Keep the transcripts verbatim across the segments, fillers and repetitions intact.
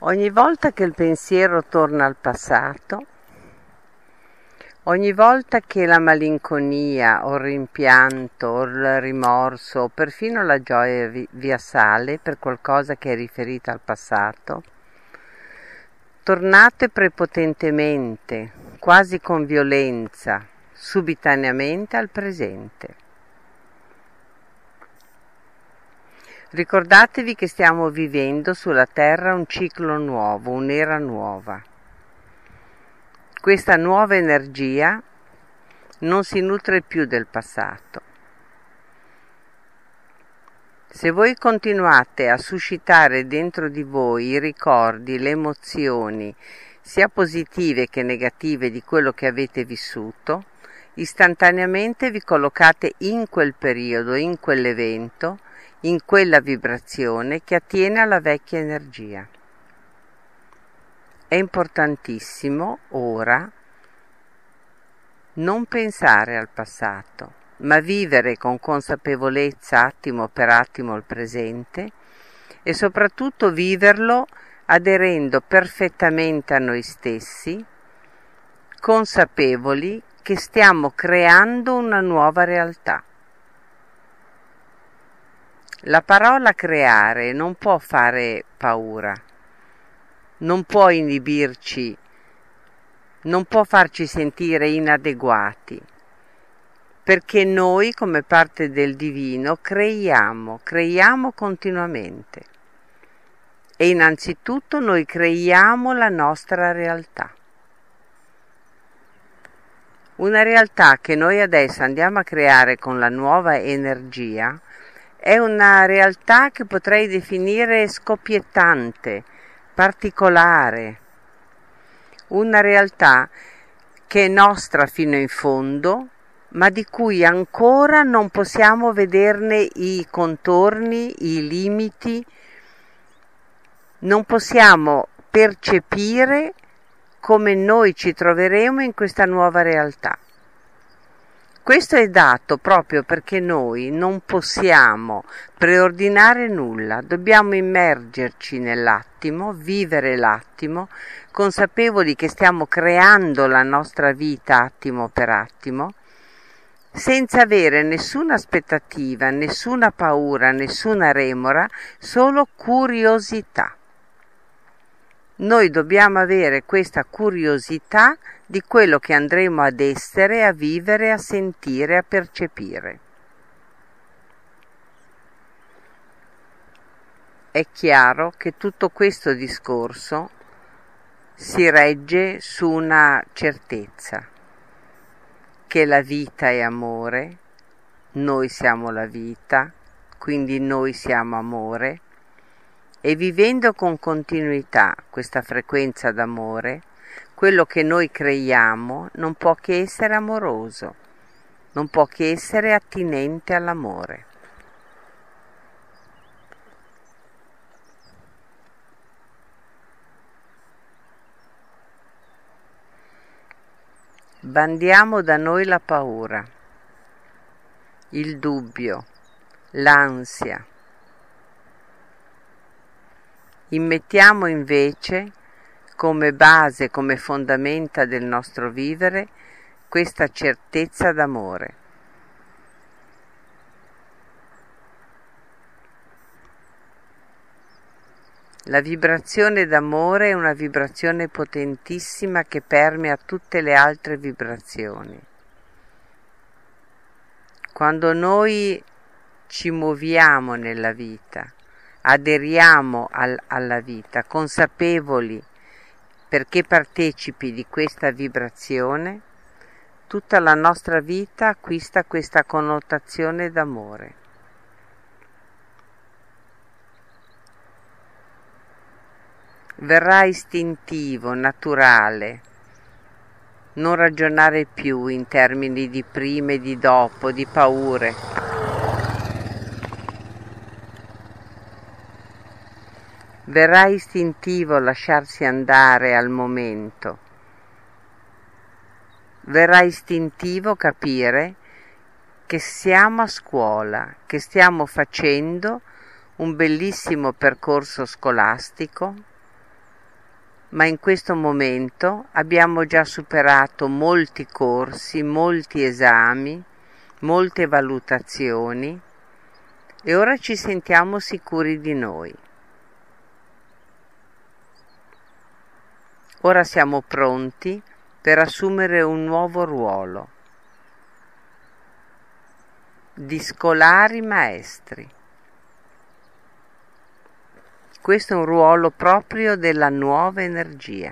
Ogni volta che il pensiero torna al passato, ogni volta che la malinconia o il rimpianto o il rimorso o perfino la gioia vi, vi assale per qualcosa che è riferita al passato, tornate prepotentemente, quasi con violenza, subitaneamente al presente. Ricordatevi che stiamo vivendo sulla Terra un ciclo nuovo, un'era nuova. Questa nuova energia non si nutre più del passato. Se voi continuate a suscitare dentro di voi i ricordi, le emozioni, sia positive che negative di quello che avete vissuto, istantaneamente vi collocate in quel periodo, in quell'evento, in quella vibrazione che attiene alla vecchia energia. È importantissimo ora non pensare al passato, ma vivere con consapevolezza attimo per attimo il presente e soprattutto viverlo aderendo perfettamente a noi stessi, consapevoli che stiamo creando una nuova realtà. La parola creare non può fare paura, non può inibirci, non può farci sentire inadeguati, perché noi come parte del divino creiamo, creiamo continuamente e innanzitutto noi creiamo la nostra realtà. Una realtà che noi adesso andiamo a creare con la nuova energia è una realtà che potrei definire scoppiettante, particolare, una realtà che è nostra fino in fondo, ma di cui ancora non possiamo vederne i contorni, i limiti, non possiamo percepire come noi ci troveremo in questa nuova realtà. Questo è dato proprio perché noi non possiamo preordinare nulla, dobbiamo immergerci nell'attimo, vivere l'attimo, consapevoli che stiamo creando la nostra vita attimo per attimo, senza avere nessuna aspettativa, nessuna paura, nessuna remora, solo curiosità. Noi dobbiamo avere questa curiosità di quello che andremo ad essere, a vivere, a sentire, a percepire. È chiaro che tutto questo discorso si regge su una certezza, che la vita è amore, noi siamo la vita, quindi noi siamo amore, e vivendo con continuità questa frequenza d'amore, quello che noi creiamo non può che essere amoroso, non può che essere attinente all'amore. Bandiamo da noi la paura, il dubbio, l'ansia. Immettiamo invece come base, come fondamenta del nostro vivere, questa certezza d'amore. La vibrazione d'amore è una vibrazione potentissima che permea tutte le altre vibrazioni. Quando noi ci muoviamo nella vita, aderiamo al, alla vita, consapevoli perché partecipi di questa vibrazione, tutta la nostra vita acquista questa connotazione d'amore. Verrà istintivo, naturale, non ragionare più in termini di prima e di dopo, di paure. Verrà istintivo lasciarsi andare al momento. Verrà istintivo capire che siamo a scuola, che stiamo facendo un bellissimo percorso scolastico ma in questo momento abbiamo già superato molti corsi, molti esami, molte valutazioni e ora ci sentiamo sicuri di noi. Ora siamo pronti per assumere un nuovo ruolo di scolari maestri. Questo è un ruolo proprio della nuova energia.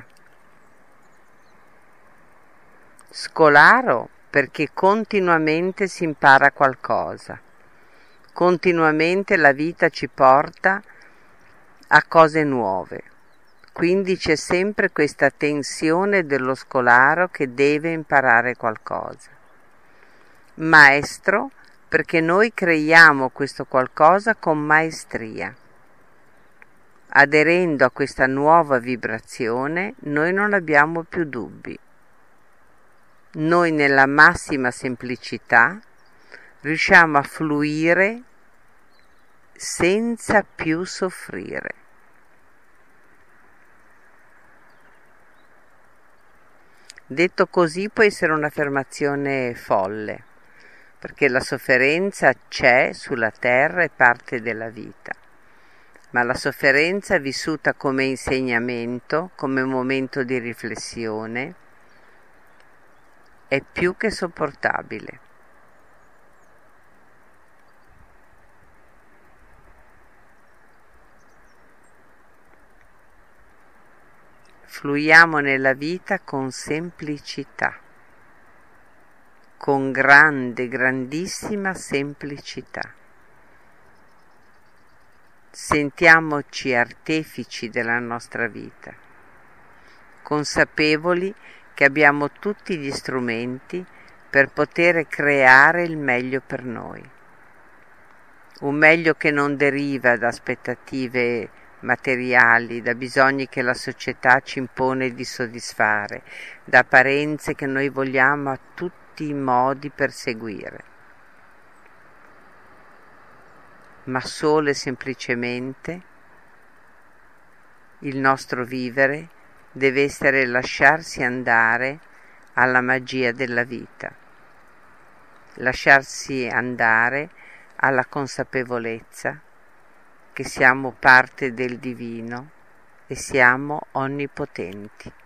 Scolaro perché continuamente si impara qualcosa, continuamente la vita ci porta a cose nuove, quindi c'è sempre questa tensione dello scolaro che deve imparare qualcosa. Maestro perché noi creiamo questo qualcosa con maestria. Aderendo a questa nuova vibrazione, noi non abbiamo più dubbi. Noi nella massima semplicità riusciamo a fluire senza più soffrire. Detto così può essere un'affermazione folle, perché la sofferenza c'è sulla terra, è parte della vita. Ma la sofferenza vissuta come insegnamento, come momento di riflessione, è più che sopportabile. Fluiamo nella vita con semplicità, con grande, grandissima semplicità. Sentiamoci artefici della nostra vita, consapevoli che abbiamo tutti gli strumenti per poter creare il meglio per noi. Un meglio che non deriva da aspettative materiali, da bisogni che la società ci impone di soddisfare, da apparenze che noi vogliamo a tutti i modi perseguire, ma solo e semplicemente il nostro vivere deve essere lasciarsi andare alla magia della vita, lasciarsi andare alla consapevolezza che siamo parte del divino e siamo onnipotenti.